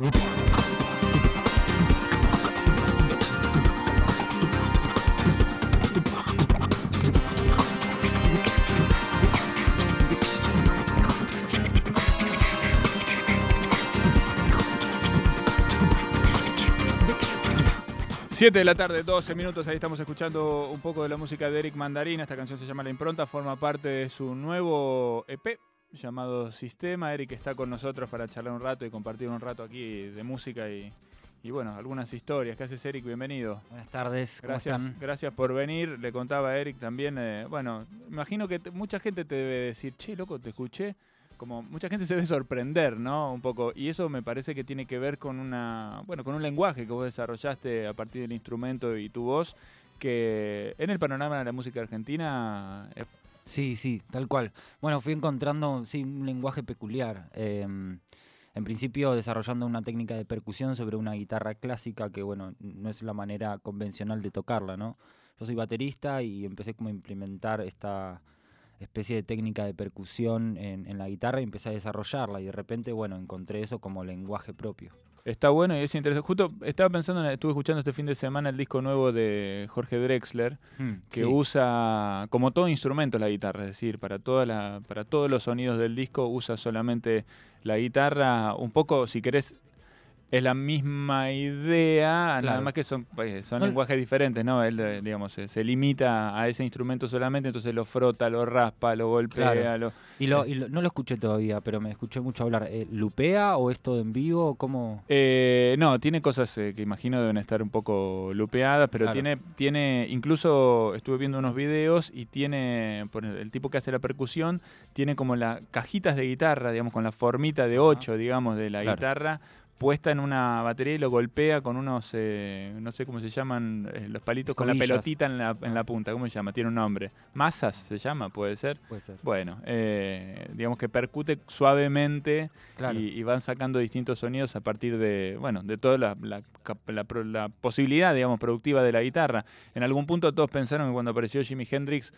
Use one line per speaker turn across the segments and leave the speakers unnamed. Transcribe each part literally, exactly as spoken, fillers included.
siete de la tarde, doce minutos, ahí estamos escuchando un poco de la música de Eric Mandarina. Esta canción se llama La Impronta, forma parte de su nuevo E P llamado Sistema. Eric está con nosotros para charlar un rato y compartir un rato aquí de música y, y bueno, algunas historias. ¿Qué haces, Eric? Bienvenido.
Buenas tardes, ¿cómo
Gracias,
están?
gracias por venir. Le contaba a Eric también, eh, bueno, imagino que te, mucha gente te debe decir, che, loco, te escuché. Como mucha gente se debe sorprender, ¿no? Un poco. Y eso me parece que tiene que ver con una, bueno, con un lenguaje que vos desarrollaste a partir del instrumento y tu voz, que en el panorama de la música argentina... Eh...
Sí, sí, tal cual. Bueno, fui encontrando, sí, un lenguaje peculiar. Eh, en principio desarrollando una técnica de percusión sobre una guitarra clásica que, bueno, no es la manera convencional de tocarla, ¿no? Yo soy baterista y empecé como a implementar esta especie de técnica de percusión en, en la guitarra y empecé a desarrollarla y de repente, bueno, encontré eso como lenguaje propio.
Está bueno y es interesante. Justo estaba pensando, estuve escuchando este fin de semana el disco nuevo de Jorge Drexler, mm, que sí. usa como todo instrumento la guitarra, es decir, para, toda la, para todos los sonidos del disco usa solamente la guitarra, un poco, si querés, es la misma idea, claro. Nada más que son, son no, lenguajes diferentes, ¿no? Él, digamos, se, se limita a ese instrumento solamente, entonces lo frota, lo raspa, lo golpea.
Claro.
Lo,
y, lo, y lo, no lo escuché todavía, pero me escuché mucho hablar. Eh, ¿Lupea o es todo en vivo? ¿Cómo?
Eh, no, tiene cosas eh, que imagino deben estar un poco lupeadas, pero claro. tiene, tiene, incluso estuve viendo unos videos y tiene, por el tipo que hace la percusión, tiene como las cajitas de guitarra, digamos, con la formita de ocho, digamos, de la claro. guitarra, puesta en una batería y lo golpea con unos, eh, no sé cómo se llaman, eh, los palitos con
Comillas.
La pelotita en la, en la punta. ¿Cómo se llama? Tiene un nombre. ¿Masas se llama? ¿Puede ser?
Puede ser.
Bueno, eh, digamos que percute suavemente
claro.
y, y van sacando distintos sonidos a partir de, bueno, de toda la, la, la, la, la posibilidad, digamos, productiva de la guitarra. En algún punto todos pensaron que cuando apareció Jimi Hendrix,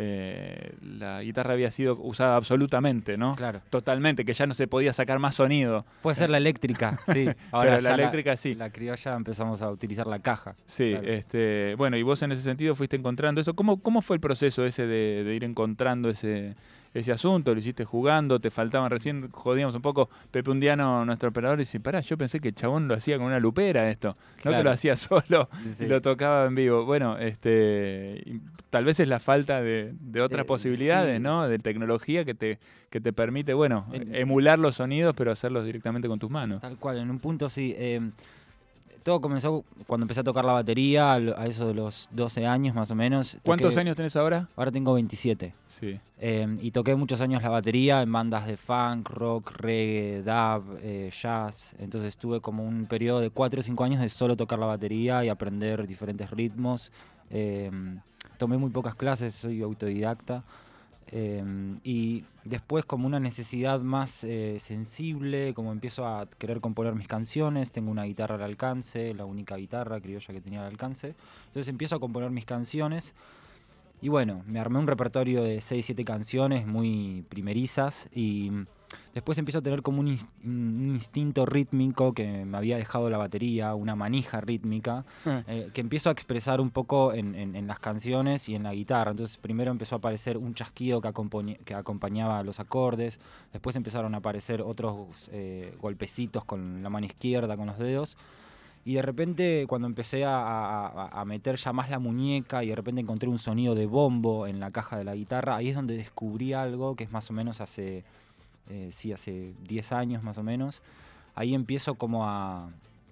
Eh, la guitarra había sido usada absolutamente, ¿no?
Claro.
Totalmente, que ya no se podía sacar más sonido.
Puede ser la eléctrica, sí. Ahora
Pero la eléctrica
la,
sí.
La criolla empezamos a utilizar la caja.
Sí, claro. este, bueno, y vos en ese sentido fuiste encontrando eso. ¿Cómo, cómo fue el proceso ese de, de ir encontrando ese, ese asunto? ¿Lo hiciste jugando? ¿Te faltaban? Recién jodíamos un poco. Pepe Undiano, nuestro operador, dice, pará, yo pensé que el chabón lo hacía con una lupera esto. Claro. No que lo hacía solo sí. y lo tocaba en vivo. Bueno, este, tal vez es la falta de de otras eh, posibilidades, sí. ¿no? De tecnología que te, que te permite, bueno, en, emular los sonidos, pero hacerlos directamente con tus manos.
Tal cual, en un punto sí. Eh, todo comenzó cuando empecé a tocar la batería, a eso de los doce años más o menos.
¿Cuántos
toqué,
años tenés ahora?
Ahora tengo veintisiete.
Sí.
Eh, y toqué muchos años la batería en bandas de funk, rock, reggae, dub, eh, jazz. Entonces tuve como un periodo de cuatro o cinco años de solo tocar la batería y aprender diferentes ritmos. Eh, tomé muy pocas clases, soy autodidacta. Eh, y después como una necesidad más eh, sensible, como empiezo a querer componer mis canciones, tengo una guitarra al alcance, la única guitarra criolla que tenía al alcance, entonces empiezo a componer mis canciones y bueno, me armé un repertorio de seis, siete canciones muy primerizas y después empiezo a tener como un, inst- un instinto rítmico que me había dejado la batería, una manija rítmica, eh, que empiezo a expresar un poco en, en, en las canciones y en la guitarra. Entonces primero empezó a aparecer un chasquido que, acompañ- que acompañaba los acordes, después empezaron a aparecer otros eh, golpecitos con la mano izquierda, con los dedos. Y de repente cuando empecé a, a, a meter ya más la muñeca y de repente encontré un sonido de bombo en la caja de la guitarra, ahí es donde descubrí algo que es más o menos hace... Eh, sí, hace diez años más o menos, ahí empiezo como a,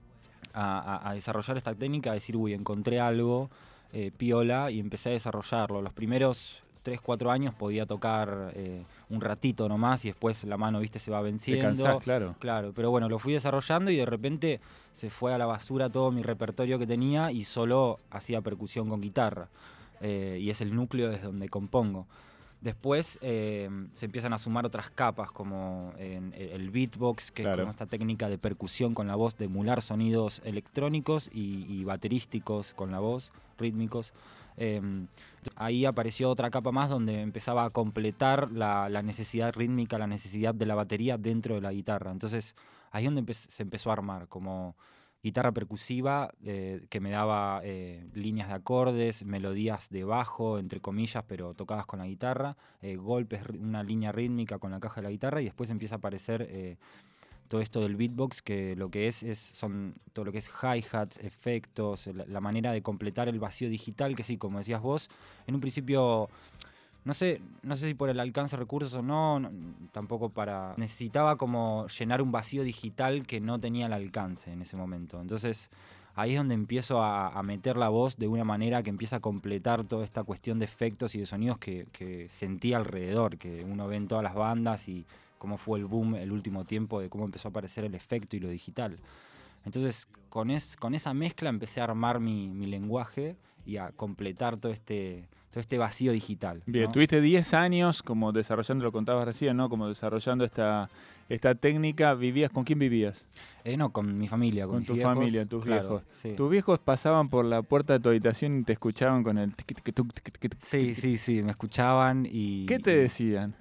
a, a desarrollar esta técnica, a decir, uy, encontré algo, eh, piola, y empecé a desarrollarlo. Los primeros tres, cuatro años podía tocar eh, un ratito nomás y después la mano, viste, se va venciendo.
Te cansás, claro.
Claro, pero bueno, lo fui desarrollando y de repente se fue a la basura todo mi repertorio que tenía y solo hacía percusión con guitarra. Eh, y es el núcleo desde donde compongo. Después eh, se empiezan a sumar otras capas, como en el beatbox, que claro. es como esta técnica de percusión con la voz, de emular sonidos electrónicos y, y baterísticos con la voz, rítmicos. Eh, ahí apareció otra capa más donde empezaba a completar la, la necesidad rítmica, la necesidad de la batería dentro de la guitarra. Entonces ahí es donde empe- se empezó a armar, como guitarra percusiva eh, que me daba eh, líneas de acordes, melodías de bajo, entre comillas, pero tocadas con la guitarra, eh, golpes, una línea rítmica con la caja de la guitarra, y después empieza a aparecer eh, todo esto del beatbox, que lo que es, es son todo lo que es hi-hats, efectos, la, la manera de completar el vacío digital, que sí, como decías vos, en un principio... No sé, no sé si por el alcance de recursos o no, no, tampoco para... Necesitaba como llenar un vacío digital que no tenía el alcance en ese momento. Entonces ahí es donde empiezo a, a meter la voz de una manera que empieza a completar toda esta cuestión de efectos y de sonidos que, que sentí alrededor, que uno ve en todas las bandas y cómo fue el boom el último tiempo de cómo empezó a aparecer el efecto y lo digital. Entonces con, es, con esa mezcla empecé a armar mi, mi lenguaje y a completar todo este... todo este vacío digital.
Bien, ¿no? Tuviste diez años como desarrollando, lo contabas recién, ¿no? Como desarrollando esta, esta técnica. ¿Vivías? ¿Con quién vivías?
Eh, no, con mi familia, con,
con
mis
tu
viejos,
familia, tus
claro,
viejos.
Sí.
¿Tus viejos pasaban por la puerta de tu habitación y te escuchaban con el tiqui, tiqui, tuc, tiqui, tiqui,
Sí, tiqui, sí, sí, me escuchaban y...
¿Qué te decían?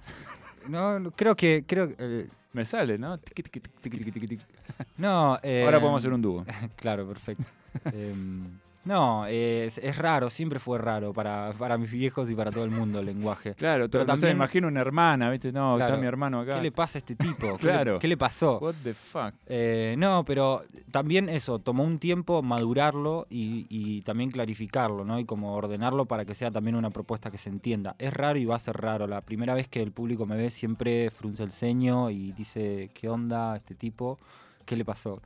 No, no creo que... Creo, eh,
me sale, ¿no? Tiqui, tiqui, tiqui, tiqui, tiqui, tiqui.
No, eh,
ahora podemos hacer un dúo.
Claro, perfecto. eh, No, eh, es, es raro, siempre fue raro para, para mis viejos y para todo el mundo el lenguaje.
Claro, pero también me imagino una hermana, ¿viste? No, claro, está mi hermano acá.
¿Qué le pasa a este tipo?
Claro.
¿Qué le, qué le pasó?
What the fuck?
Eh, no, pero también eso, tomó un tiempo madurarlo y, y también clarificarlo, ¿no? Y como ordenarlo para que sea también una propuesta que se entienda. Es raro y va a ser raro. La primera vez que el público me ve siempre frunce el ceño y dice, ¿qué onda este tipo? ¿Qué le pasó?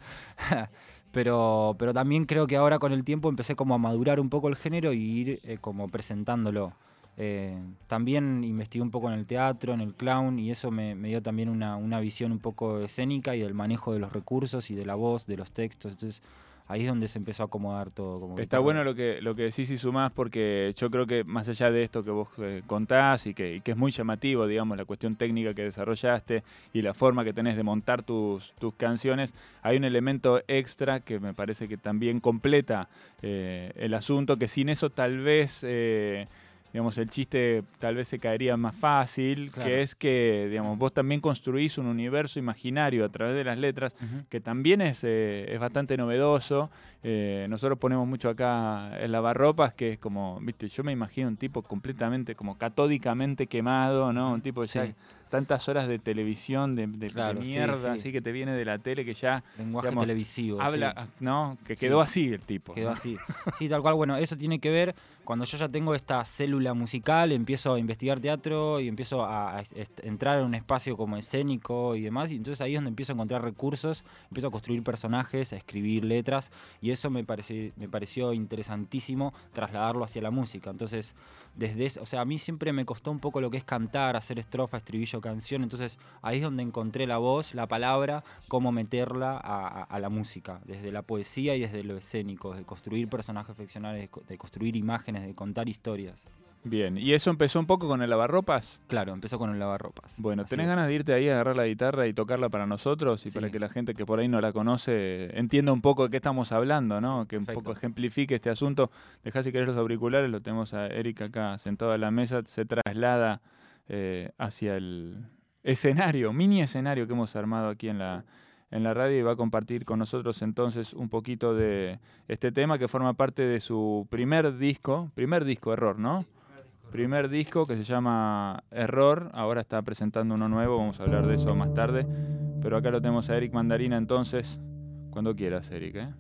Pero, pero también creo que ahora con el tiempo empecé como a madurar un poco el género y ir eh, como presentándolo. Eh, también investigué un poco en el teatro, en el clown, y eso me, me dio también una, una visión un poco escénica y del manejo de los recursos y de la voz, de los textos. Entonces ahí es donde se empezó a acomodar todo. Como
Está bueno lo que, lo que decís y sumás, porque yo creo que más allá de esto que vos eh, contás y que, y que es muy llamativo, digamos, la cuestión técnica que desarrollaste y la forma que tenés de montar tus, tus canciones, hay un elemento extra que me parece que también completa eh, el asunto, que sin eso tal vez... Eh, digamos, el chiste tal vez se caería más fácil, claro. Que es que, digamos, vos también construís un universo imaginario a través de las letras, uh-huh. que también es, eh, es bastante novedoso. Eh, nosotros ponemos mucho acá el lavarropas, que es como, viste, yo me imagino un tipo completamente, como catódicamente quemado, ¿no? Un tipo que ya... Sí. Tantas horas de televisión, de, de, claro, de mierda, sí, sí. Así que te viene de la tele que ya...
Lenguaje digamos, televisivo.
Habla,
sí.
¿no? Que quedó sí. así el tipo.
Quedó
¿no?
así. Sí, tal cual. Bueno, eso tiene que ver, cuando yo ya tengo esta célula musical, empiezo a investigar teatro y empiezo a, a, a entrar en un espacio como escénico y demás, y entonces ahí es donde empiezo a encontrar recursos, empiezo a construir personajes, a escribir letras, y eso me, parece, me pareció interesantísimo trasladarlo hacia la música. Entonces, desde eso, o sea, a mí siempre me costó un poco lo que es cantar, hacer estrofa, estribillo, canción, entonces ahí es donde encontré la voz, la palabra, cómo meterla a, a, a la música, desde la poesía y desde lo escénico, de construir personajes ficcionales, de construir imágenes, de contar historias.
Bien, ¿y eso empezó un poco con el lavarropas?
Claro, empezó con el lavarropas.
Bueno, ¿tenés ganas de irte ahí a agarrar la guitarra y tocarla para nosotros? Y sí. Para que la gente que por ahí no la conoce entienda un poco de qué estamos hablando, ¿no? Que un Perfecto. Poco ejemplifique este asunto. Dejá si querés los auriculares, lo tenemos a Eric acá sentado a la mesa, se traslada eh, hacia el escenario, mini escenario que hemos armado aquí en la... en la radio y va a compartir con nosotros entonces un poquito de este tema que forma parte de su primer disco, primer disco, Error, ¿no? Sí, primer, disco, primer disco que se llama Error, ahora está presentando uno nuevo, vamos a hablar de eso más tarde, pero acá lo tenemos a Eric Mandarina entonces, cuando quieras, Eric, ¿eh?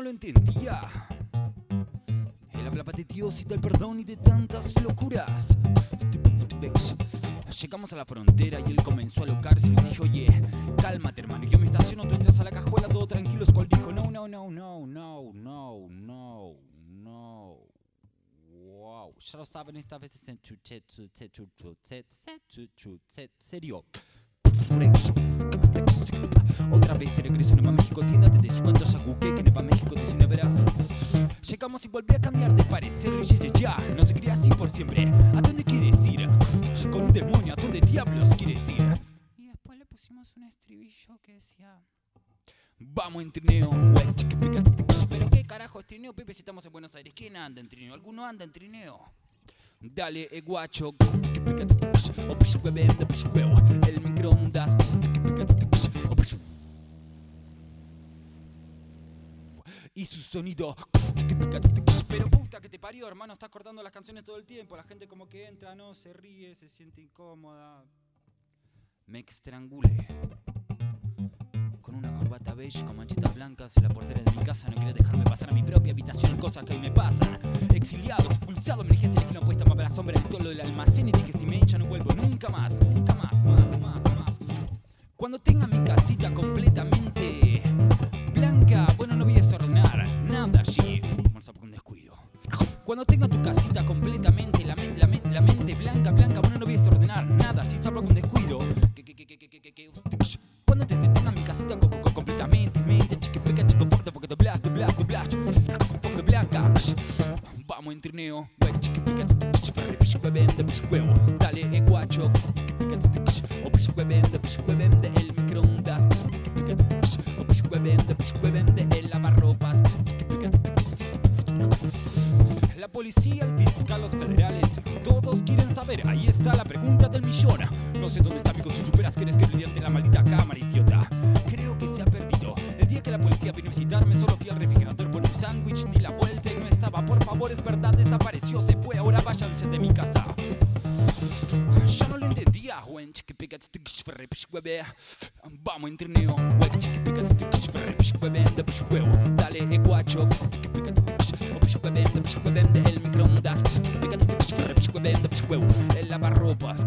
no lo entendía. Él hablaba de Dios y del perdón y de tantas locuras. Llegamos a la frontera y él comenzó a alocarse y me dijo, oye, cálmate hermano, yo me estaciono, tú entras a la cajuela, todo tranquilo. Skull dijo, no, no, no, no, no, no, no, no. Wow, ya lo saben, esta vez es en chuchet, chuchet, chuchet, chuchet, serio. Otra vez te regreso Nueva México, tienda de descuento, ya google que Nueva México dice no verás. Llegamos y volví a cambiar de parecer, y ya, ya, no se quería así por siempre. ¿A dónde quieres ir? Con un demonio, ¿a dónde diablos quieres ir? Y después le pusimos un estribillo que decía, vamos en trineo, güey, chiqui, pica, pero qué carajo es trineo, Pepe, si estamos en Buenos Aires. ¿Quién anda en trineo? ¿Alguno anda en trineo? Dale, eh, guacho, el microondas, y su sonido. Pero puta que te parió, hermano, estás cortando las canciones todo el tiempo. La gente como que entra, no, se ríe, se siente incómoda. Me estrangulé con una corbata beige con manchitas blancas. La portera de mi casa no quería dejarme pasar a mi propia habitación. Cosas que hoy me pasan. Exiliado, expulsado, emergencia, elegí la puesta para la sombra del tolo del almacén. Y dije, si me echan no vuelvo nunca más, nunca más, más, más, más. Cuando tenga mi casita completamente blanca, bueno, no voy a desordenar nada allí. Vamos a poner un descuido. Cuando tenga tu casita completamente la, men, la, men, la mente blanca, blanca, bueno, no voy a desordenar nada allí. Salvo con descuido. Que, que, que, que, que, que, que. Cuando te, te tenga mi casita co, co, completamente mente, chique, peca, chico, fuerte, porque te blast, te blast, te blast, porque blanca. Vamos en trineo, güey, chique, peca, huevo, dale, eh, guacho, o vende, vende el microondas, o vende, vende el lavarropas. La policía, el fiscal, los federales, todos quieren saber, ahí está la pregunta del millón. No sé dónde está, amigo, si superas que eres que brillante la maldita cámara, idiota. Creo que se ha perdido. El día que la policía vino a visitarme, solo fui al refrigerador por un sándwich, di la vuelta y no estaba. Por favor, es verdad, desapareció, se fue, ahora váyanse de mi casa. Yo no lo entendía, güey, chiqui, pica, vamos en trineo, güey, chiqui, pica, huevo, dale, eh, guacho, vende el microondas, huevo, el lavarropas.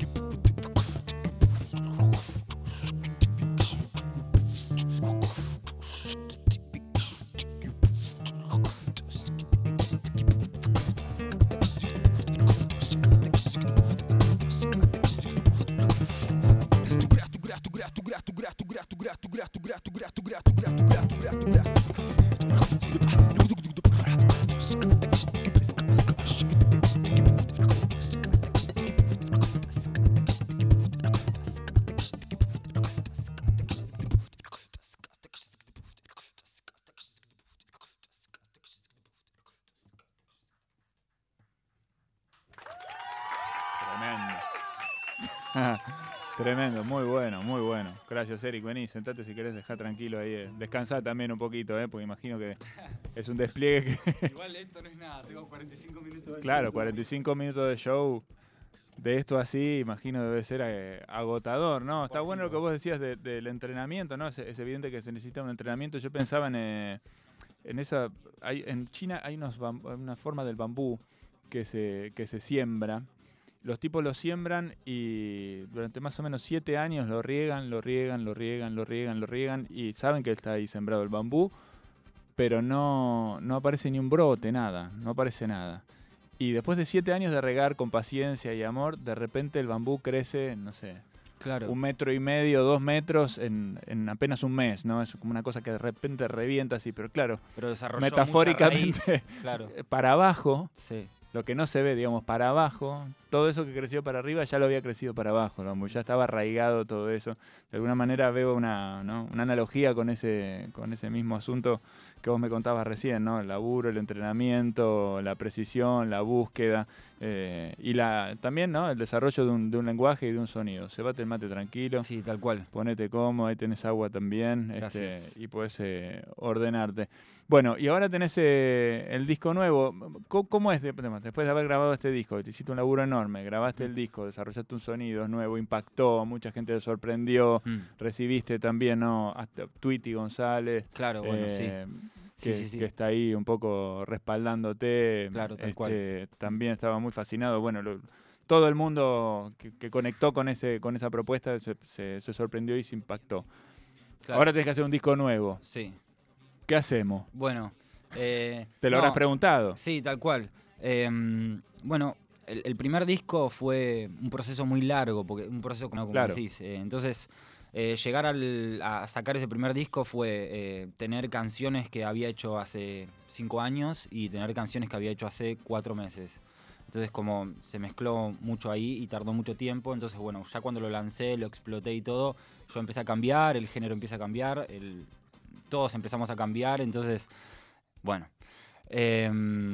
Tremendo, muy bueno, muy bueno. Gracias, Eric. Vení, sentate si querés, dejar tranquilo ahí. Eh. Descansá también un poquito, ¿eh? Porque imagino que es un despliegue que...
Igual esto no es nada, tengo cuarenta y cinco minutos de
Claro, cuarenta y cinco minutos de show de esto así, imagino debe ser eh, agotador, ¿no? Está bueno lo que vos decías de, del entrenamiento, ¿no? Es, es evidente que se necesita un entrenamiento. Yo pensaba en, eh, en esa... Hay, en China hay unos una forma del bambú que se, que se siembra. Los tipos lo siembran y durante más o menos siete años lo riegan, lo riegan, lo riegan, lo riegan, lo riegan y saben que está ahí sembrado el bambú, pero no, no aparece ni un brote, nada, no aparece nada. Y después de siete años de regar con paciencia y amor, de repente el bambú crece, no sé,
claro.
un metro y medio, dos metros en, en apenas un mes, ¿no? Es como una cosa que de repente revienta así, pero claro,
pero
metafóricamente
claro.
para abajo...
Sí.
Lo que no se ve, digamos, para abajo, todo eso que creció para arriba ya lo había crecido para abajo, ¿no? Ya estaba arraigado todo eso. De alguna manera veo una, ¿no? una analogía con ese, con ese mismo asunto que vos me contabas recién, ¿no? El laburo, el entrenamiento, la precisión, la búsqueda eh, y la también, ¿no? El desarrollo de un, de un lenguaje y de un sonido. Cebate el mate tranquilo.
Sí, tal cual.
Ponete cómodo, ahí tenés agua también este, y podés eh, ordenarte. Bueno, y ahora tenés eh, el disco nuevo. ¿Cómo, cómo es? Después de haber grabado este disco, te hiciste un laburo enorme, grabaste el disco, desarrollaste un sonido nuevo, impactó, mucha gente le sorprendió, mm. recibiste también, ¿no? Hasta Tweety González.
Claro, bueno,
eh,
sí.
que,
sí, sí, sí.
que está ahí un poco respaldándote.
Claro, tal
este,
cual.
También estaba muy fascinado. Bueno, lo- todo el mundo que, que conectó con ese con esa propuesta se, se- se sorprendió y se impactó.
Claro.
Ahora tenés que hacer un disco nuevo.
Sí.
¿Qué hacemos?
Bueno. Eh,
¿Te lo
no,
habrás preguntado?
Sí, tal cual. Eh, bueno, el, el primer disco fue un proceso muy largo, porque un proceso como, como
Claro.
decís. Eh, entonces, eh, llegar al- a sacar ese primer disco fue eh, tener canciones que había hecho hace cinco años y tener canciones que había hecho hace cuatro meses. Entonces, como se mezcló mucho ahí y tardó mucho tiempo, entonces, bueno, ya cuando lo lancé, lo exploté y todo, yo empecé a cambiar, el género empieza a cambiar, el, todos empezamos a cambiar, entonces, bueno. Eh,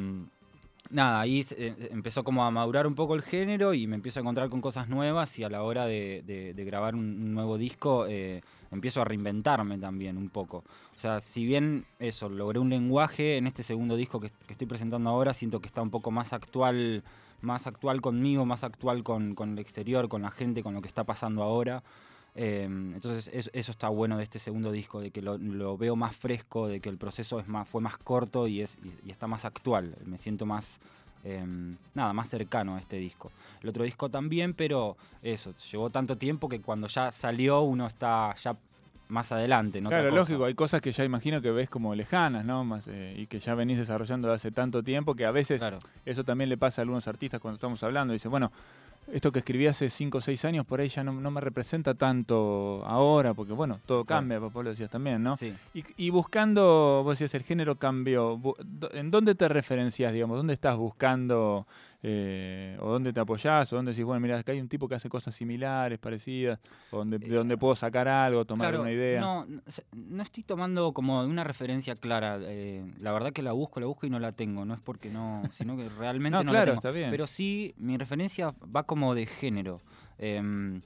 Nada, ahí se- eh, empezó como a madurar un poco el género y me empiezo a encontrar con cosas nuevas y a la hora de, de- de grabar un, un nuevo disco eh, empiezo a reinventarme también un poco. O sea, si bien eso, logré un lenguaje en este segundo disco que, que estoy presentando ahora, siento que está un poco más actual, más actual conmigo, más actual con, con el exterior, con la gente, con lo que está pasando ahora. Eh, entonces eso, eso está bueno de este segundo disco, de que lo, lo veo más fresco, de que el proceso es más, fue más corto y, es, y, y está más actual. Me siento más, eh, nada, más cercano a este disco. El otro disco también, pero eso, llevó tanto tiempo que cuando ya salió uno está ya más adelante, en otra
Claro,
cosa.
lógico, hay cosas que ya imagino que ves como lejanas, ¿no? Más, eh, y que ya venís desarrollando de hace tanto tiempo que a veces
Claro.
eso también le pasa a algunos artistas cuando estamos hablando. Dice, bueno, esto que escribí hace cinco o seis años por ahí ya no, no me representa tanto ahora, porque bueno, todo
Claro.
cambia, vos lo decías también, ¿no?
Sí.
Y, y buscando, vos decías, el género cambió. Bu- do- ¿En dónde te referencias, digamos? ¿Dónde estás buscando eh, o dónde te apoyás? ¿O dónde decís, bueno, mira, acá hay un tipo que hace cosas similares, parecidas, o donde, de donde puedo sacar algo, tomar
Claro,
una idea?
No, no, se- no estoy tomando como una referencia clara. eh, la verdad que la busco, la busco y no la tengo. No es porque no, sino que realmente
No,
no,
claro,
la tengo.
está bien.
Pero sí, mi referencia va como de género. Em,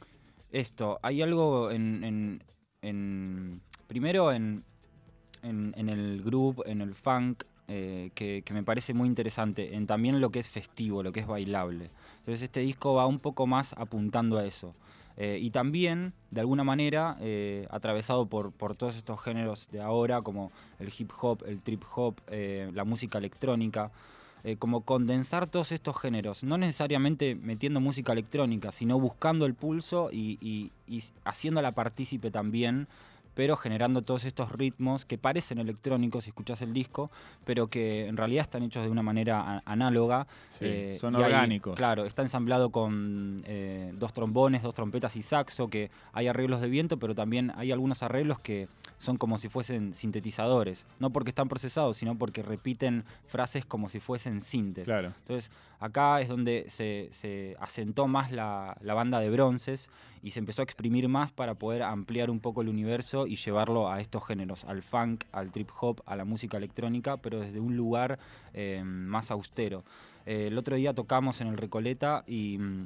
esto, hay algo en, en- en- primero en, en, en el groove, en el funk, eh, que, que me parece muy interesante. En también lo que es festivo, lo que es bailable. Entonces este disco va un poco más apuntando a eso. Eh, y también, de alguna manera, eh, atravesado por, por todos estos géneros de ahora, como el hip hop, el trip hop, eh, la música electrónica, eh, como condensar todos estos géneros, no necesariamente metiendo música electrónica, sino buscando el pulso y, y, y haciéndola partícipe también, pero generando todos estos ritmos que parecen electrónicos si escuchás el disco, pero que en realidad están hechos de una manera a- análoga.
Sí,
eh,
son
y hay-
orgánicos.
claro, está ensamblado con eh, dos trombones, dos trompetas y saxo, que hay arreglos de viento, pero también hay algunos arreglos que son como si fuesen sintetizadores, no porque están procesados, sino porque repiten frases como si fuesen sintes.
Claro.
Entonces, acá es donde se, se asentó más la, la banda de bronces y se empezó a exprimir más para poder ampliar un poco el universo y llevarlo a estos géneros, al funk, al trip hop, a la música electrónica, pero desde un lugar eh, más austero. Eh, el otro día tocamos en el Recoleta y... mm,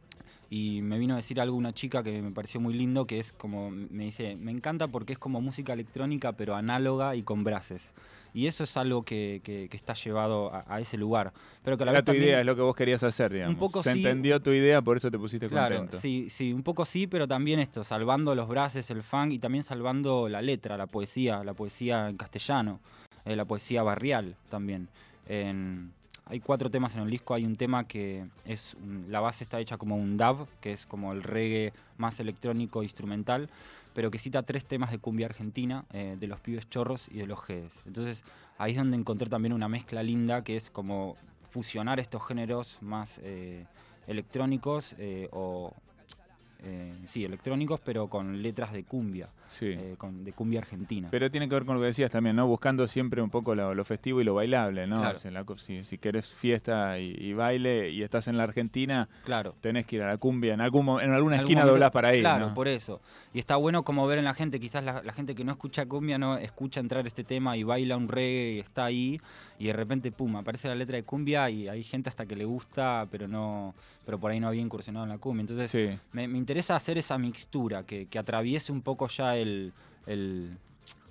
y me vino a decir algo una chica que me pareció muy lindo, que es como, me dice, me encanta porque es como música electrónica pero análoga y con brases. Y eso es algo que, que- que está llevado a, a ese lugar. Pero que a la
Era
vez
tu
también,
idea, es lo que vos querías hacer, digamos.
poco
Se
sí.
entendió tu idea, por eso te pusiste
claro,
contento.
sí, sí, un poco sí, pero también esto, salvando los brases, el funk y también salvando la letra, la poesía, la poesía en castellano, eh, la poesía barrial también. En- hay cuatro temas en el disco, hay un tema que es, un- la base está hecha como un dub, que es como el reggae más electrónico instrumental, pero que cita tres temas de cumbia argentina, eh, de los Pibes Chorros y de los Jedes. Entonces ahí es donde encontré también una mezcla linda, que es como fusionar estos géneros más eh, electrónicos eh, o eh, sí, electrónicos, pero con letras de cumbia,
Sí.
eh, con, de cumbia argentina.
Pero tiene que ver con lo que decías también, ¿no? Buscando siempre un poco lo, lo festivo y lo bailable, ¿no?
Claro.
O sea, la co- si, si querés fiesta y, y baile y estás en la Argentina,
Claro.
tenés que ir a la cumbia. En, algún, mo- en alguna
En algún
esquina
momento-
doblás para ir,
Claro,
¿no?
por eso. Y está bueno como ver en la gente, quizás la, la gente que no escucha cumbia no escucha entrar este tema y baila un reggae y está ahí y de repente, pum, aparece la letra de cumbia y hay gente hasta que le gusta, pero no, pero por ahí no había incursionado en la cumbia. Entonces
Sí.
me, me interesa hacer esa mixtura, que, que atraviese un poco ya el, el,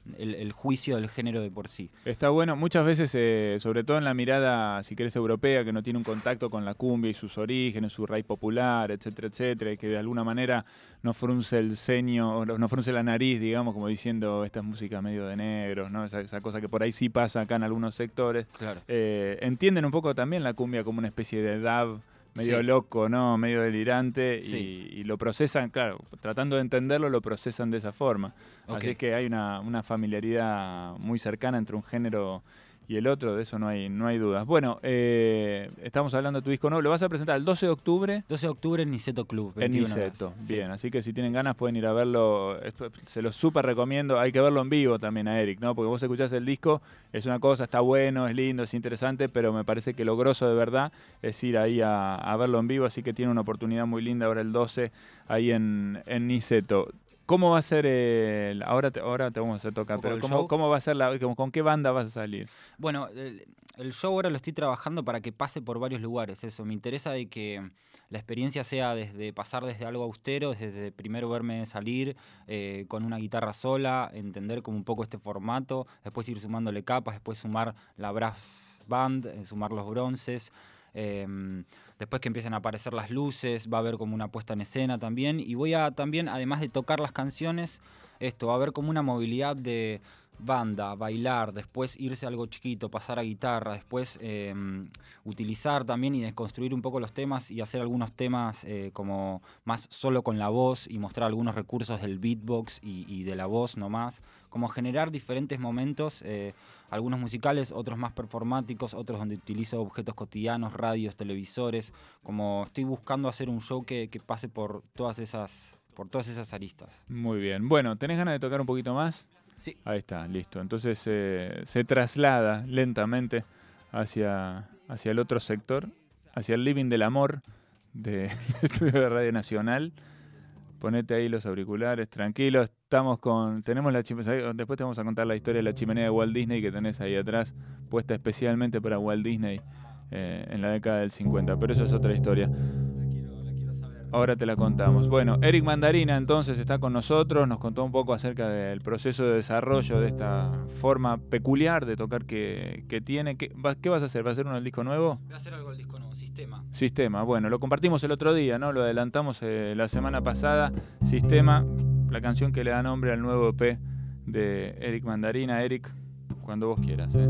el, el juicio del género de por sí.
Está bueno, muchas veces, eh, sobre todo en la mirada, si querés, europea, que no tiene un contacto con la cumbia y sus orígenes, su raíz popular, etcétera, etcétera, y que de alguna manera no frunce el ceño, o no frunce la nariz, digamos, como diciendo, esta es música medio de negros, ¿no? Esa, esa cosa que por ahí sí pasa acá en algunos sectores.
Claro.
Eh, entienden un poco también la cumbia como una especie de dab medio
Sí.
loco, ¿no? Medio delirante,
Sí.
y, y lo procesan, claro, tratando de entenderlo, lo procesan de esa forma.
Ok.
Así es que hay una, una familiaridad muy cercana entre un género y el otro, de eso no hay, no hay dudas. Bueno, eh, estamos hablando de tu disco nuevo, lo vas a presentar el doce de octubre
doce de octubre en Niceto Club.
en
veintiuna
Niceto.
horas.
Bien,
Sí.
así que si tienen ganas pueden ir a verlo. Esto, se lo súper recomiendo. Hay que verlo en vivo también a Eric, ¿no? Porque vos escuchás el disco, es una cosa, está bueno, es lindo, es interesante, pero me parece que lo grosso de verdad es ir ahí a, a verlo en vivo, así que tiene una oportunidad muy linda ahora el doce ahí en, en Niceto. ¿Cómo va a ser el, ahora te, ahora te vamos a hacer tocar,
¿Un poco
pero
del
¿cómo,
show?
cómo va a ser la, como, con qué banda vas a salir?
Bueno, el, el show ahora lo estoy trabajando para que pase por varios lugares. Eso, me interesa de que la experiencia sea desde pasar desde algo austero, desde primero verme salir eh, con una guitarra sola, entender como un poco este formato, después ir sumándole capas, después sumar la brass band, eh, sumar los bronces. Eh, después que empiecen a aparecer las luces, va a haber como una puesta en escena también. Y voy a también, además de tocar las canciones, esto, va a haber como una movilidad de banda, bailar, después irse a algo chiquito, pasar a guitarra, después eh, utilizar también y desconstruir un poco los temas y hacer algunos temas eh, como más solo con la voz y mostrar algunos recursos del beatbox y, y de la voz nomás, como generar diferentes momentos, eh, algunos musicales, otros más performáticos, otros donde utilizo objetos cotidianos, radios, televisores, como estoy buscando hacer un show que, que pase por todas esas, por todas esas aristas.
Muy bien. Bueno, ¿tenés ganas de tocar un poquito más?
Sí.
Ahí está, listo. Entonces eh, se traslada lentamente hacia, hacia el otro sector, hacia el living del amor del estudio de Radio Nacional. Ponete ahí los auriculares, tranquilo. Estamos con, tenemos la chimenea, después te vamos a contar la historia de la chimenea de Walt Disney que tenés ahí atrás, puesta especialmente para Walt Disney eh, en la década del cincuenta, pero eso es otra historia. Ahora te la contamos. Bueno, Eric Mandarina entonces está con nosotros, nos contó un poco acerca del proceso de desarrollo de esta forma peculiar de tocar que, que tiene. ¿Qué, va, ¿Qué vas a hacer? ¿Va a hacer uno del disco nuevo?
Voy a hacer algo del disco nuevo, Sistema.
Sistema, bueno, lo compartimos el otro día, ¿no? Lo adelantamos eh, la semana pasada. Sistema, la canción que le da nombre al nuevo E P de Eric Mandarina. Eric, cuando vos quieras, ¿eh?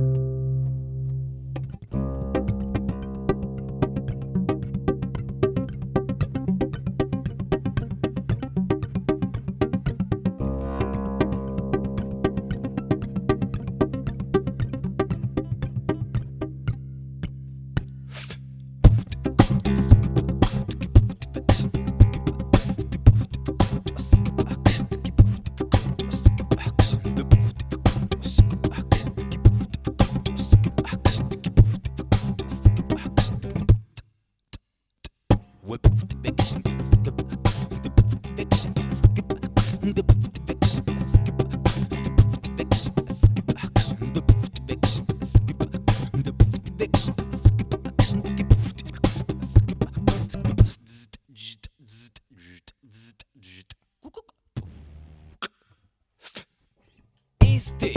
Este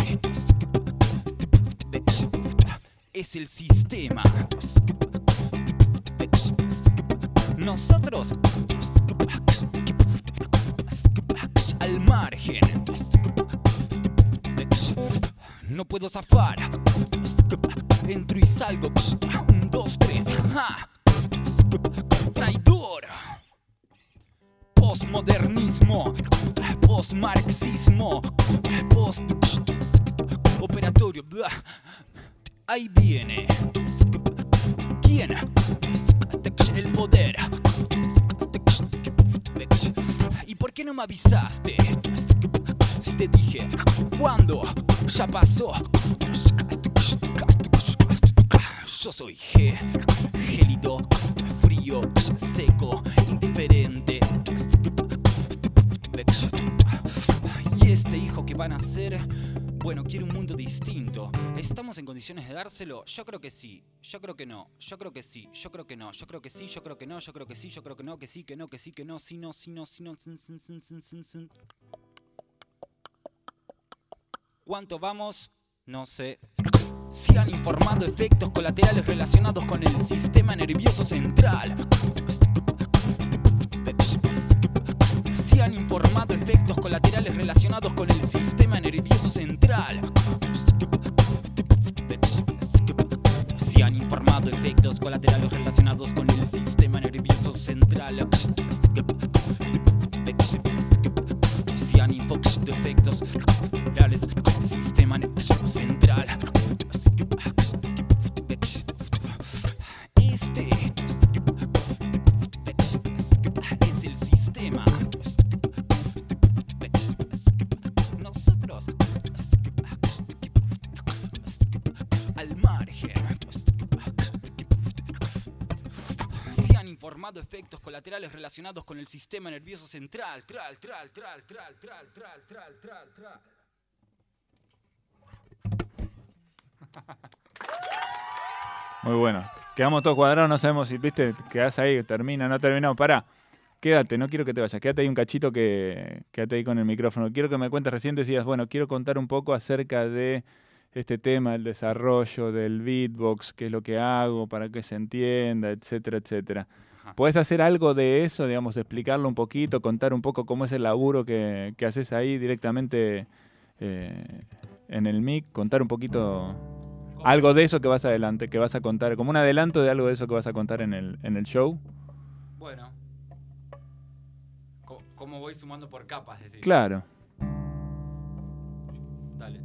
es el sistema. Nosotros al margen. No puedo zafar. Entro y salgo. Un, dos, tres. ¡Ja! Traidor. Postmodernismo. Postmarxismo. Post operatorio. Ahí viene. ¿Quién? El poder. ¿Y por qué no me avisaste? Si te dije, ¿cuándo? Ya pasó. Yo soy G, gélido, frío, seco, indiferente. Y este hijo que van a ser, bueno, quiere un mundo distinto. ¿Estamos en condiciones de dárselo? Yo creo que sí, yo creo que no, yo creo que sí, yo creo que no, yo creo que sí, yo creo que no, yo creo que sí, yo creo que no, que sí, que no, que sí, que no, sí, no, sí, no, sí, no, sin, sin, sin, sin, sin, sin. cuánto vamos? No sé. Si han informado efectos colaterales relacionados con el sistema nervioso central. Si han informado efectos colaterales relacionados con el sistema nervioso central. Si han informado efectos colaterales relacionados con el sistema nervioso central. Si han informado efectos colaterales con el sistema nervioso central. Este es el sistema. Nosotros al margen. Si han informado efectos colaterales relacionados con el sistema nervioso central. Tral, tral, tral, tral, tral, tral, tral, tral, tral.
Muy bueno. Quedamos todos cuadrados, no sabemos si, viste, quedás ahí, termina, no terminamos. Pará, quédate, no quiero que te vayas. Quédate ahí un cachito, que quédate ahí con el micrófono. Quiero que me cuentes recién, decías, bueno, quiero contar un poco acerca de este tema, el desarrollo del beatbox, qué es lo que hago, para que se entienda, etcétera, etcétera. ¿Puedes hacer algo de eso, digamos, explicarlo un poquito, contar un poco cómo es el laburo que, que haces ahí directamente eh, en el mic? Contar un poquito algo de eso que vas adelante, que vas a contar, como un adelanto de algo de eso que vas a contar en el, en el show.
Bueno. ¿Cómo voy sumando por capas? Decir.
Claro.
Dale.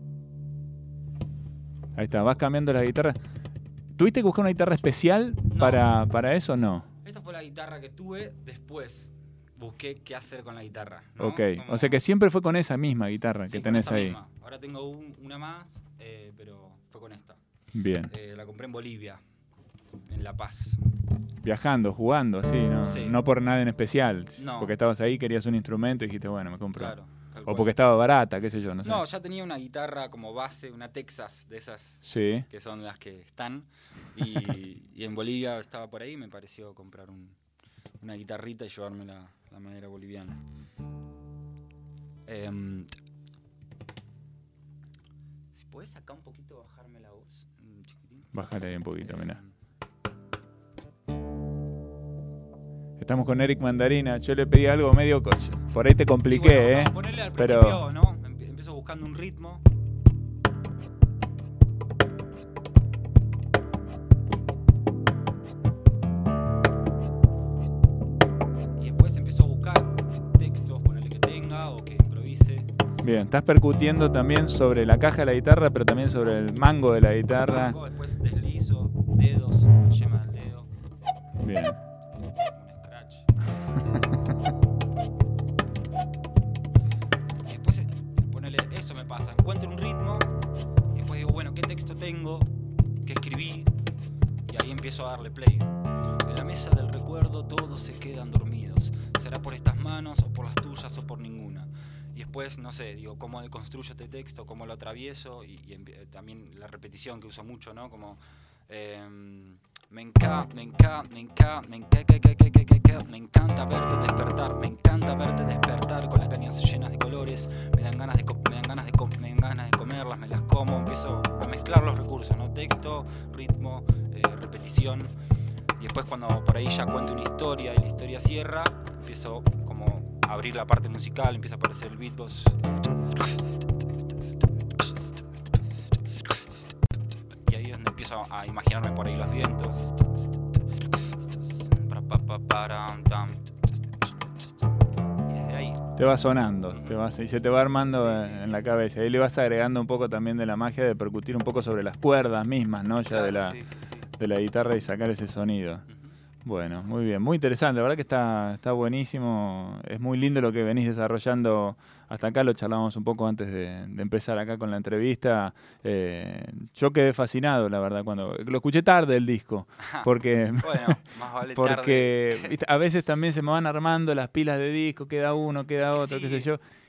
Ahí está, vas cambiando la guitarra. ¿Tuviste que buscar una guitarra especial
No.
para, para eso o no?
Esta fue la guitarra que tuve, después busqué qué hacer con la guitarra, ¿no?
Ok,
Como-
o sea que siempre fue con esa misma guitarra
Sí,
que
con
tenés
esta
ahí.
misma. Ahora tengo un- una más, eh, pero fue con esta.
Bien.
Eh, la compré en Bolivia, en La Paz.
Viajando, jugando, así, ¿no?
Sí.
No por nada en especial.
No.
Porque estabas ahí, querías un instrumento y dijiste, bueno, me compro.
Claro. tal
O
cual.
porque estaba barata, qué sé yo, no sé.
No, ya tenía una guitarra como base, una Texas, de esas
Sí.
que son las que están. Y, y en Bolivia estaba por ahí, me pareció comprar un, una guitarrita y llevarme la, la madera boliviana. Em, si podés acá un poquito bajarme la voz, un chiquitín.
Bájale ahí un poquito, mirá.
Em,
Estamos con Eric Mandarina. Yo le pedí algo medio... cos- Por ahí te
y
compliqué,
bueno,
¿eh?
no, ponerle al
Pero-
principio, ¿no? Empie- Empiezo buscando un ritmo. Y después empiezo a buscar textos, ponerle que tenga o que improvise.
Bien, estás percutiendo también sobre la caja de la guitarra, pero también sobre el mango de la guitarra.
Luego después deslizo, dedos, la yema del dedo,
Bien.
un scratch. Y después eh, ponerle, eso me pasa, encuentro un ritmo y después digo, bueno, ¿qué texto tengo? ¿Qué escribí? Y ahí empiezo a darle play. En la mesa del recuerdo todos se quedan dormidos. ¿Será por estas manos o por las tuyas o por ninguna? Y después, no sé, digo, cómo deconstruyo este texto, cómo lo atravieso y, y empie- también la repetición que uso mucho, ¿no? Como eh, me encanta, me encanta, me encanta, me encanta, me encanta verte despertar, me encanta verte despertar con las cañas llenas de colores, me dan ganas de, co- me dan ganas de, co- me dan ganas de comerlas, me las como, empiezo a mezclar los recursos, ¿no? Texto, ritmo, eh, repetición. Y después cuando por ahí ya cuento una historia y la historia cierra, empiezo como a abrir la parte musical, empieza a aparecer el beatbox. Y ahí es donde empiezo a imaginarme por ahí los vientos. Y desde ahí.
Te va sonando, te vas, y se te va armando
Sí, sí,
en
sí.
la cabeza. Ahí le vas agregando un poco también de la magia de percutir un poco sobre las cuerdas mismas, ¿no? Ya
Claro,
de, la,
sí, sí, sí.
de la guitarra y sacar ese sonido.
Ujú.
Bueno, muy bien, muy interesante, la verdad que está, está buenísimo, es muy lindo lo que venís desarrollando hasta acá, lo charlábamos un poco antes de, de empezar acá con la entrevista. Eh, yo quedé fascinado, la verdad, cuando lo escuché tarde el disco, porque,
Bueno, más vale
porque
tarde.
¿viste? A veces también se me van armando las pilas de disco, queda uno, queda
Es que
otro, qué
sí.
sé yo,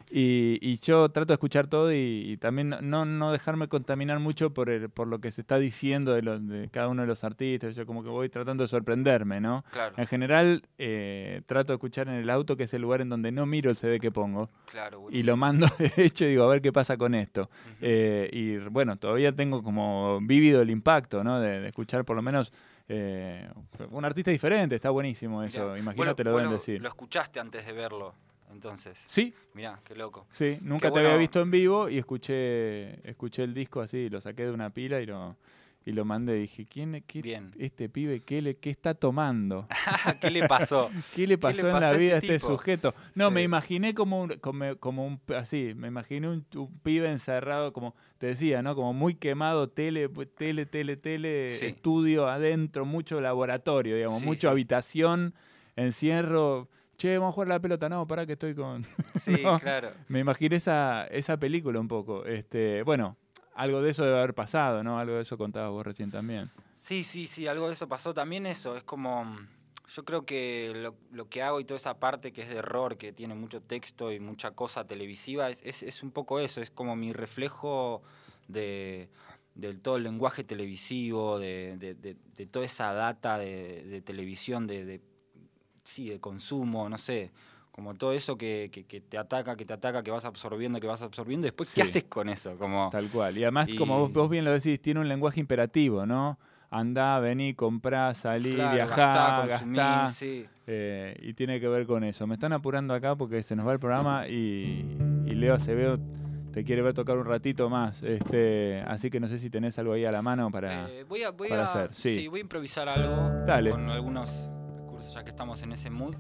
Y, y yo trato de escuchar todo y, y también no, no dejarme contaminar mucho por, el, por lo que se está diciendo de, lo, de cada uno de los artistas. Yo como que voy tratando de sorprenderme, ¿no?
Claro.
En general, eh, trato de escuchar en el auto, que es el lugar en donde no miro el C D que pongo.
Claro,
Y
buenísimo.
lo mando derecho y digo, a ver qué pasa con esto.
Ujú.
Eh, y bueno, todavía tengo como vívido el impacto, ¿no? De, de escuchar por lo menos eh, un artista diferente. Está buenísimo eso.
Mirá,
Imagínate,
vos
lo
vos
deben decir.
Lo escuchaste antes de verlo, entonces.
Sí,
Mirá, qué loco.
sí. Nunca
Qué
te había
bueno.
visto en vivo y escuché escuché el disco así, lo saqué de una pila y lo, y lo mandé. Dije, ¿quién qué,
Bien.
este pibe qué, le, qué está tomando?
¿Qué le pasó?
¿Qué le pasó
le
en
pasó
la
a
vida a
este
este
tipo?
sujeto? No,
Sí.
me imaginé como un, como, como un, así, me imaginé un, un pibe encerrado, como te decía, ¿no? Como muy quemado, tele, tele, tele, tele,
Sí.
estudio adentro, mucho laboratorio, digamos,
Sí,
mucho
sí.
habitación, encierro. Che, vamos a jugar a la pelota. No, pará que estoy con...
Sí,
No.
claro.
Me imaginé esa, esa película un poco. Este, bueno, algo de eso debe haber pasado, ¿no? Algo de eso contabas vos recién también.
Sí, sí, sí, algo de eso pasó. También eso, es como... mm, Yo creo que lo, lo que hago y toda esa parte que es de error, que tiene mucho texto y mucha cosa televisiva, es, es, es un poco eso, es como mi reflejo de, del todo el lenguaje televisivo, de, de, de, de toda esa data de, de televisión, de, de, sí, de consumo, no sé, como todo eso que, que, que te ataca, que te ataca, que vas absorbiendo, que vas absorbiendo, después,
Sí.
¿qué haces con eso? Como,
Tal cual. Y además,
Y-
como vos, vos bien lo decís, tiene un lenguaje imperativo, ¿no? Andá, vení, comprá, salí,
claro,
viajá,
gastá,
gastá.
consumir, sí.
eh, y tiene que ver con eso. Me están apurando acá porque se nos va el programa y, y Leo Acevedo te quiere ver tocar un ratito más. Este, así que no sé si tenés algo ahí a la mano para...
Eh, voy a, voy
para
a-
hacer, sí.
sí, voy a improvisar algo
Dale.
con algunos recursos ya que estamos en ese mood.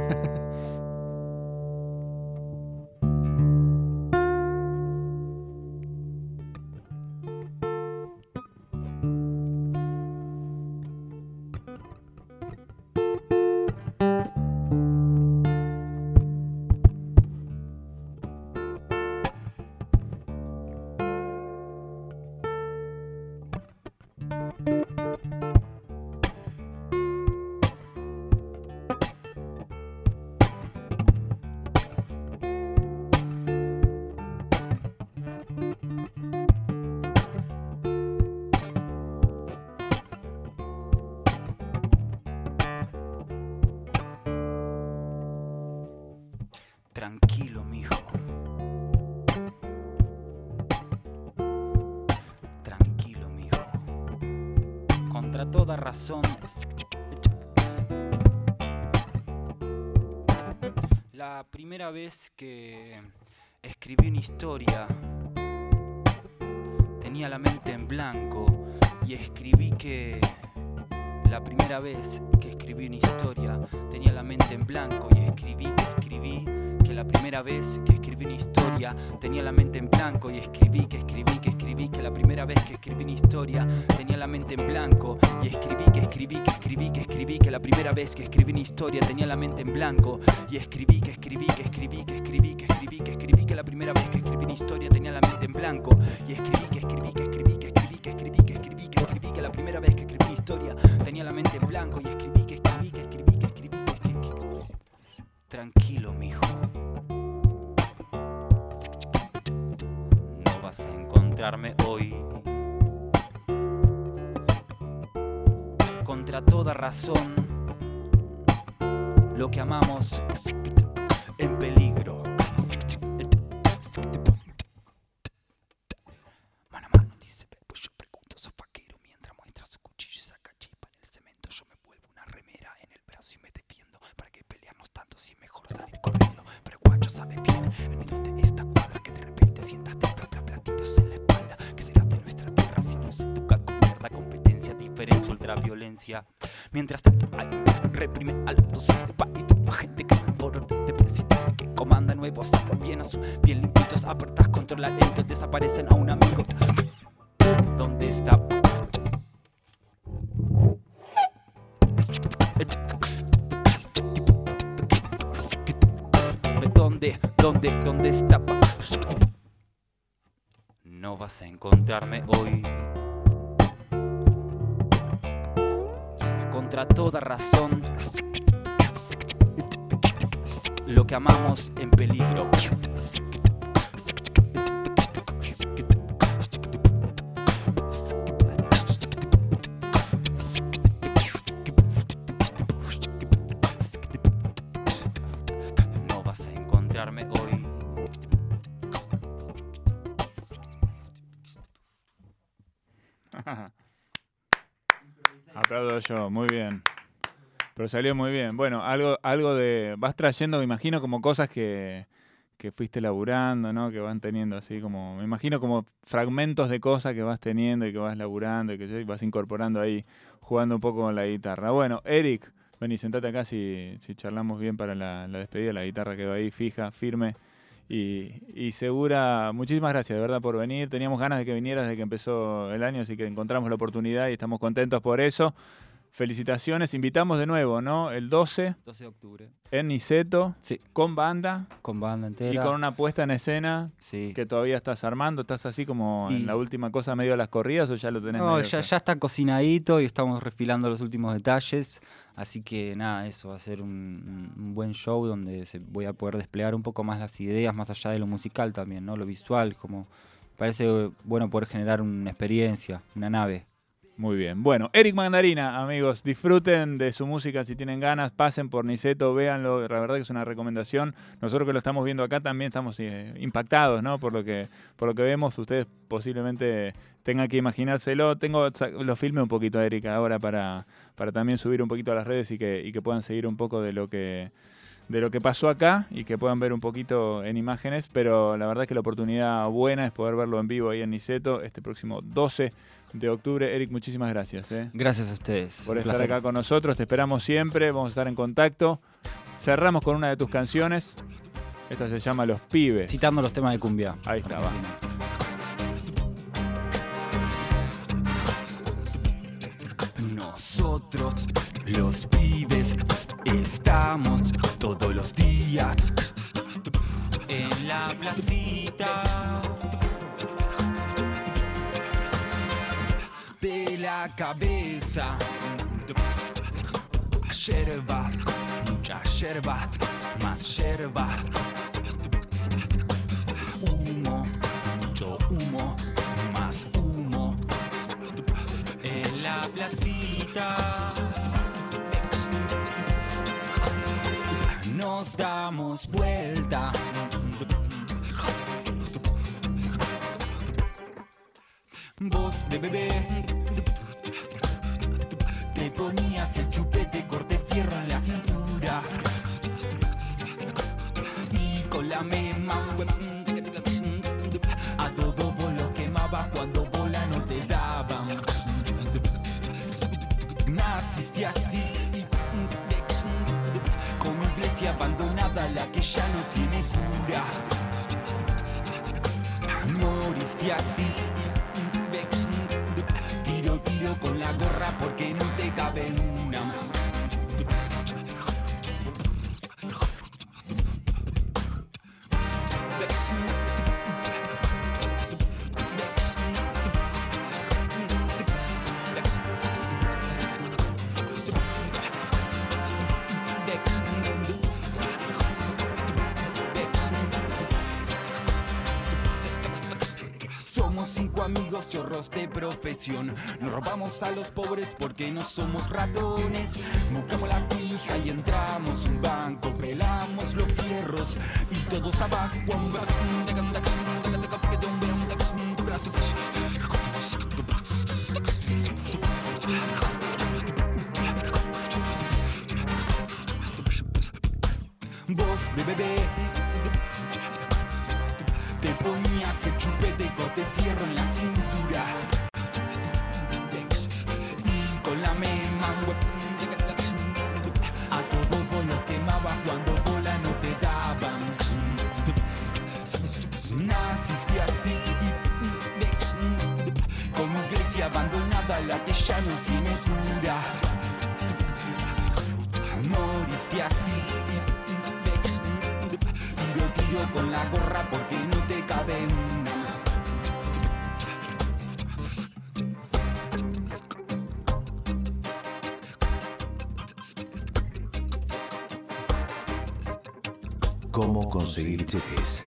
Tranquilo, mijo. Tranquilo, mijo. Contra toda razón. La primera vez que escribí una historia, tenía la mente en blanco y escribí que... La primera vez que escribí una historia, tenía la mente en blanco y escribí que escribí que la primera vez que escribí una historia, tenía la mente en blanco y escribí que escribí que escribí que la primera vez que escribí una historia, tenía la mente en blanco y escribí que escribí que escribí que escribí que la primera vez que escribí una historia, tenía la mente en blanco y escribí que escribí que escribí que escribí que escribí que escribí que la primera vez que escribí una historia, tenía la mente en blanco y escribí que escribí que escribí que escribí que escribí que escribí que escribí que la primera vez que escribí una historia, tenía la mente en blanco y escribí que escribí que escribí que escribí que escribí. Tranquilo, mijo. No vas a encontrarme hoy. Contra toda razón, lo que amamos en peligro. Mano a mano, dice Pepo, yo pregunto, sos vaquero mientras muestra su cuchillo y saca chispa en el cemento. Yo me vuelvo una remera en el brazo y me defiendo. ¿Para qué pelearnos tanto si es mejor salir corriendo? Pero guacho, sabes bien el miedo de esta cuadra, que de repente sientas templa, pla, platidos en la espalda. Que será de nuestra tierra si no se educa con mierda, competencia, diferencia, ultraviolencia. Mientras tanto hay reprime al docente, patito, gente que me foro de presidente, que comanda nuevos sapos bien a su bien limpitos, apretas, controla lento, desaparecen a un amigo. ¿Dónde está? ¿Dónde, dónde, dónde está? No vas a encontrarme hoy. Contra toda razón, lo que amamos en peligro. encontrarme hoy.
Aplaudo yo, muy bien. Pero salió muy bien. Bueno, algo, algo de... Vas trayendo, me imagino, como cosas que, que fuiste laburando, ¿no? Que van teniendo así como... Me imagino como fragmentos de cosas que vas teniendo y que vas laburando y que y vas incorporando ahí, jugando un poco con la guitarra. Bueno, Eric, vení, sentate acá si, si charlamos bien para la, la despedida. La guitarra quedó ahí fija, firme y, y segura. Muchísimas gracias, de verdad, por venir. Teníamos ganas de que vinieras desde que empezó el año, así que encontramos la oportunidad y estamos contentos por eso. Felicitaciones, invitamos de nuevo, ¿no? El doce,
doce de octubre.
En Niceto,
Sí.
con banda
Con banda entera.
y con una puesta en escena
Sí.
que todavía estás armando. ¿Estás así como
Y-
en la última cosa medio de las corridas o ya lo tenés
No,
medio
ya,
que-
ya está cocinadito y estamos refilando los últimos detalles. Así que nada, eso va a ser un, un buen show donde se, voy a poder desplegar un poco más las ideas, más allá de lo musical también, ¿no? Lo visual, como parece bueno poder generar una experiencia, una nave.
Muy bien. Bueno, Eric Mandarina, amigos, disfruten de su música si tienen ganas, pasen por Niceto, véanlo, la verdad que es una recomendación. Nosotros que lo estamos viendo acá también estamos eh, impactados, ¿no? Por lo que por lo que vemos, ustedes posiblemente tengan que imaginárselo. Tengo lo filme un poquito a Eric ahora para, para también subir un poquito a las redes y que, y que puedan seguir un poco de lo que de lo que pasó acá y que puedan ver un poquito en imágenes, pero la verdad es que la oportunidad buena es poder verlo en vivo ahí en Niceto este próximo doce de octubre. Eric, muchísimas gracias ¿eh?
Gracias a ustedes.
por
un
estar
placer.
acá con nosotros. Te esperamos siempre, vamos a estar en contacto. Cerramos con una de tus canciones. Esta se llama Los Pibes.
Citando los temas de cumbia.
Ahí está, va.
argentina.
Nosotros, los pibes, estamos todos los días en la placita de la cabeza. Yerba, mucha yerba, más yerba. Humo, mucho humo, más humo. En la placita nos damos vuelta. Vos de bebé te ponías el chupete corte fierro en la cintura y con la mema a todo vos lo quemabas cuando bola no te daban. Naciste así, como iglesia abandonada, la que ya no tiene cura. Moriste así, tiro, tiro con la gorra porque no te cabe una. Somos cinco amigos chorros de profesión. Nos robamos a los pobres porque no somos ratones. Buscamos la fija y entramos un banco. Pelamos los fierros y todos abajo. Vos de bebé te ponías el chupete corte fierro en la cintura y con la mema a todo vos lo quemabas cuando bola no te daban. Naciste así, como iglesia abandonada, la que ya no tiene cura. Moriste así, tiro, tiro con la gorra porque no te cabe una.
Cómo conseguir cheques.